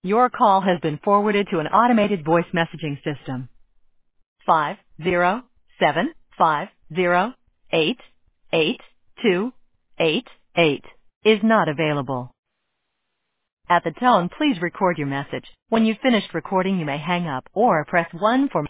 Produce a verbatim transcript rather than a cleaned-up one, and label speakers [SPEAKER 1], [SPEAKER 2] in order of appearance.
[SPEAKER 1] Your call has been forwarded to an automated voice messaging system. Five zero seven five zero eight eight two eight eight is not available. At the tone, please record your message. When you've finished recording, you may hang up or press one for